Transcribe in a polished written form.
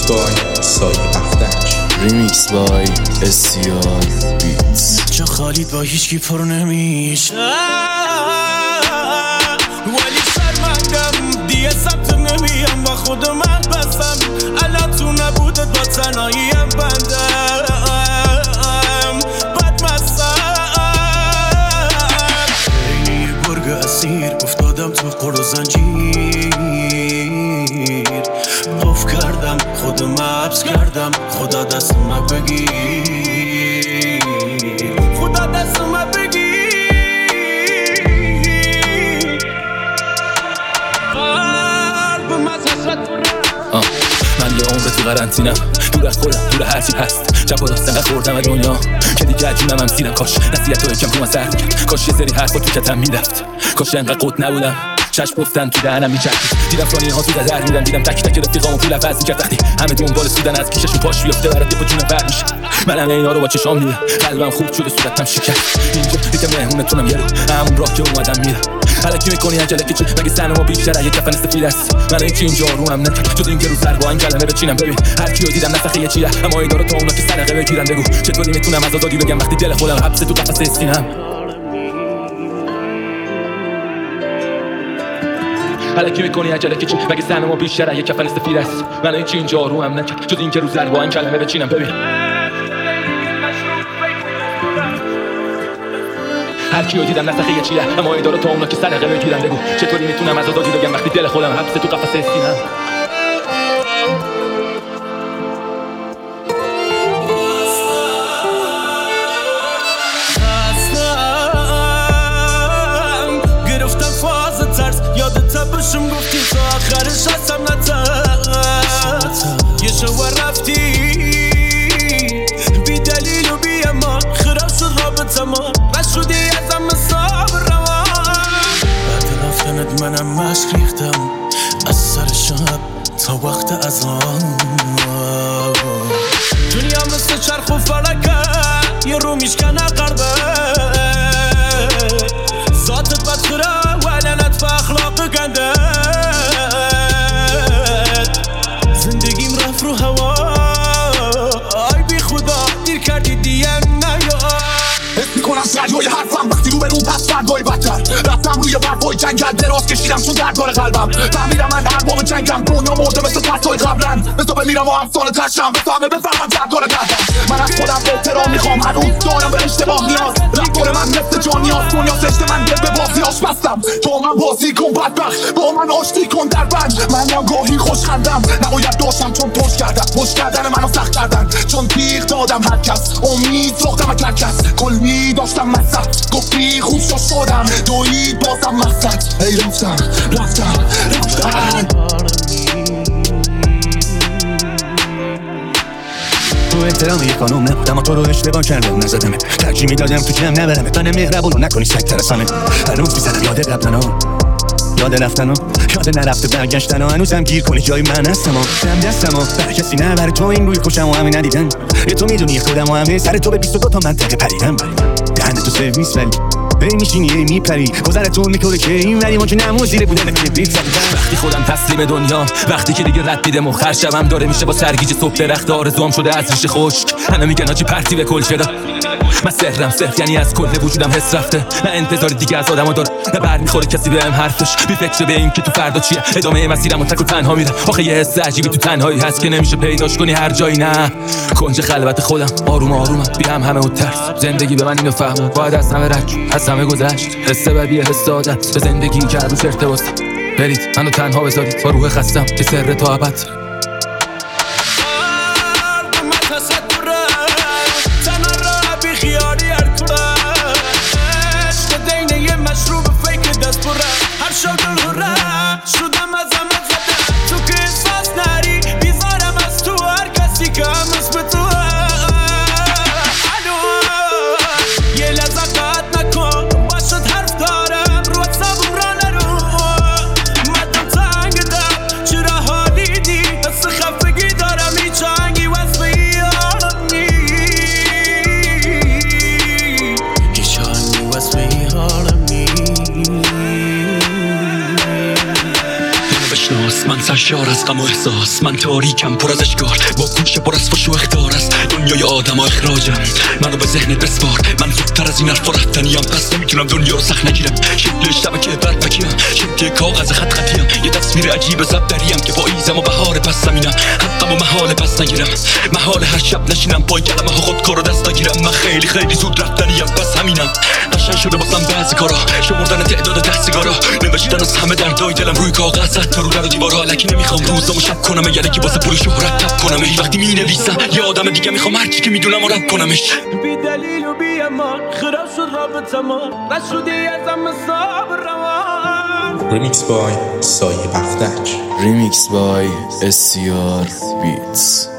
بای سایه افتک، ریمیکس بای SCR بیتس. چه خالید با هیچکی پر نمیشه ولی شرمندم دیگه ثبت نمیم با خود من بستم الان تو نبودت با تنهاییم بندم بدمستم خیلی یه گرگ اسیر افتادم تو قر و زنجیر قف کردم خودم حبس کردم خدا دست من بگیر خدا دست من بگیر قلبم از حسرت من یه عمر تو قرنطینم، دور از خودم، دور هرچی هست. جب و راستنقدر خوردم از دنیا که دیگه عجیمم هم سیرم. کاش نصیحت رو یکم تو من سر کرد، کاش یه سری حرفا تو کتم میرفت، کاش انقدر قد نبودم چشم گفتن تو دهنم میچرخید. دیدم فلانی ها تو در میدن، دیدم تک تک رفیقامو پول عوض میکرد. وقتی همه دنبال سودن از کیششون پاش بیفته برات دپ و جونم بر میشه. من همه اینا رو با چشام دیدم، قلبم خوب شده صورتم شکست. اینجا یکم مهمونتونم یه رو همون راه که اومدم میرم. الکی میکنی عجله که چی مگه سنمو بیشتره یه کفن سفید است. من این که اینجا روم نکرد جز این که رو سر با این کلمه بچینم. ببین هر کیو دیدم نسخه یه چیه، اما اینا رو تا اونا که سرقه بگیرن. بگو چطوری میتونم از آزادی بگم وقتی دل خودم حبس تو قفس اسکینم. الکی میکنی عجله که چی مگه سنمو بیشتره یه کفن سفید است. من این که اینجا روم نکرد جز این که رو سر با این کلمه بچینم. ببین هر کیو دیدم نسخه یه چیه، اما اینا رو تا اونا که سرقه بگیرن. بگو چطوری میتونم از آزادی بگم وقتی دل خودم حبس تو قفس اسکینم. گرفتم فاز ترس یادت بشم گفتی تا آخرش هستم نترس. یه شو رفتی بی دلیل و بی امان، خراب شد رابطه ما نشدی ازم صبر روان. بعد رفتنت منم مشک ریختم از سر شب تا وقت اذان. دنیا مثل چرخ و فلکه یه رو میشکنه قربه. ذاتت بدخوره و علنت به اخلاق گنده. زندگیم رفت رو هوا ای بی خدا دیر کردی دیم نیا. حس میکنم سریای حرفم وقتی رو به رو پس فردای بدتر. رفتم روی برفای جنگل دراز کشیدم چون درد داره قلبم. فهمیدم من ارباب جنگم، دنیا مرده مثل پرتای قبلن. مثل بمیرم و همسال ترشم بفهمه بفهمم درد داره قلبم. من از خودم احترام میخوام، هنوز دارم به اشتباه نیاز. رفتار من مثل جان نیاز، دنیا زشته من دل به بازیاش بستم. با من بازی کن بدبخت، با من آشتی کن در بند. من گاهی خوش خندم نباید داشتم چون پشت کردم. پشت کردن منو سخت کردن چون تیغ دادم هر کس. امید ساختم از هر کس، کلی داشتم مصد. گفتی خوب شدم دوید بازم مقصد. ای رفتم تو احترام یک خانوم نبودم و تو رو اشتباه کردم نزدمه. ترجیح میدادم تو جمع نبرمه تا مهربونو نکنی سگ ترسانه. هنوز میزنم یاد قبلنا، یاد رفتن و یاد نرفته برگشتن و هنوزم گیر کنی جای من هستم و دم دستم و برای کسی نه برای تو این روی خوشم و همه ندیدن. یه تو میدونی خودم و همه سر تو به 22 تا منطقه پریدم. دهن تو سرویس ولی هی میشینی هی میپری گذرتون میکنه که این ولی ما که نمون زیره بودن کبریت زدم. وقتی خودم تسلیم دنیا، وقتی که دیگه رد میده مخر شبم داره میشه با سرگیجه صبح درخت آرزوام شده از ریشه خشک. همه میگن آجی پرتی به کل شده. من سرم صرف یعنی از کل وجودم حس رفته. نه انتظار دیگه از آدمو داره، نه برمیخوره کسی بهم حرفش. بی فکر به این که تو فردا چیه، ادامه مسیرمو تک و تنها میرم. آخه یه حس عجیبی تو تنهایی هست که نمیشه پیداش کنی هر جایی. نه کنج خلوت خودم آروم بی همه و ترس. زندگی به من اینو فهمون باید از همه رد، از همه گذشت. حس بدی حس عادت به زندگی که روش ارتباط. برید منو تنها بذارید با روح خستم که سر تا ابد. من سرشار از غم و احساس، من تاریکم پر از اشکال، با گوشه پر از فش و اخطار از دنیای آدم و اخراجم. منو به ذهنت بسپار، من زودتر از این حرفا رفتنیم، پس نمیتونم دنیا رو سخت نگیرم. شکل شبکه برپکیم، شکل کاغذ خط خطیم، یه تصویر عجیب ضبطریم که پاییزم و بهار پس زمینم. حقم و محال پس نگیرم، محال هر شب نشینم پای کلمه ها خود کارو دست نگیرم. من خیلی زود رفتنیم، پس همینم. قشنگ شده بازم بعضی کارا، شمردن تعداد 10 سیگارا، نوشتن از همه دردای دلم روی کاغذ، حتی رو در و دیوارا. الکی نمیخوام روزامو شب کنم، یعنی که واسه پول شهرت تپ کنم. وقتی مینویسم یه آدم دیگه میخوام هرچی که میدونم و رپ کنمش. بی دلیل و بی امان خراب شد رابطه ما، نشدی ازم صبر روان. Remix by سایه افتک. Remix by SCR Beats.